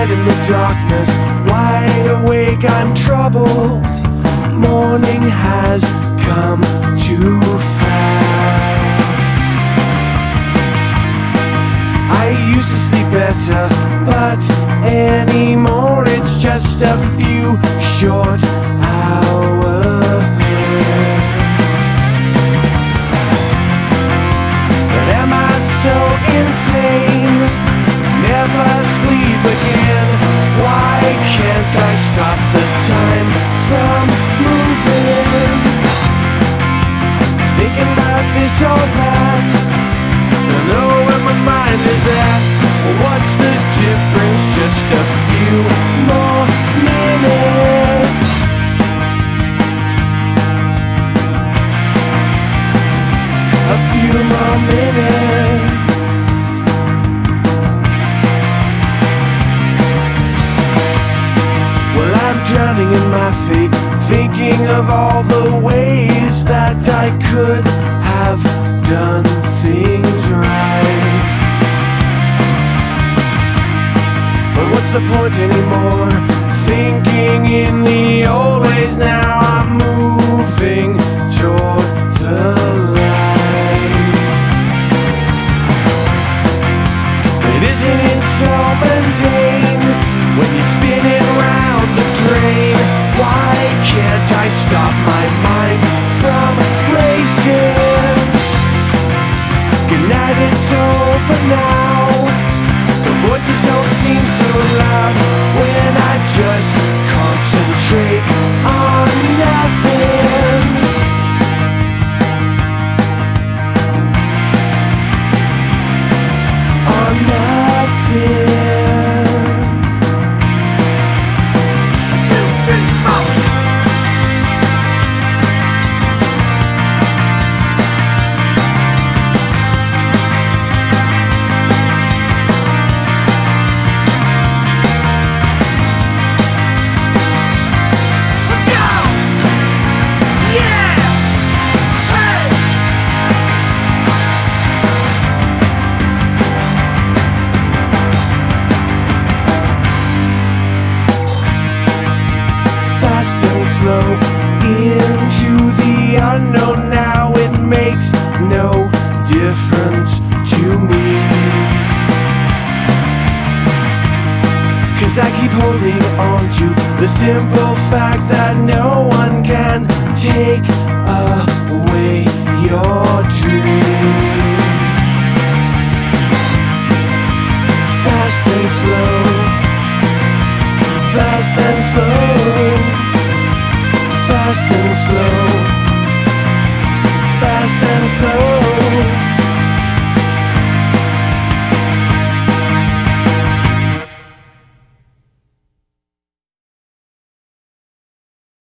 night in the darkness, wide awake I'm troubled. Morning has come too fast. I used to sleep better, but anymore it's just a few short hours. But am I so insane? Never sleep again. Why can't I stop the time from moving? Thinking about this or that, I know where my mind is at. What's the difference? Just a few more minutes. A few more minutes. Well, I'm drowning in my fate, thinking of all the ways that I could have done things right. But what's the point anymore? Thinking in the old ways, now I'm moving toward the light. But isn't it so mundane when you're spinning round the drain? Why can't I stop my mind from racing? Good night, it's over now. The voices don't seem so loud when I just concentrate on nothing. On nothing. Fast and slow into the unknown. Now it makes no difference to me, 'cause I keep holding on to the simple fact that no one can take away your dream. Fast and slow, fast and slow, fast and slow, fast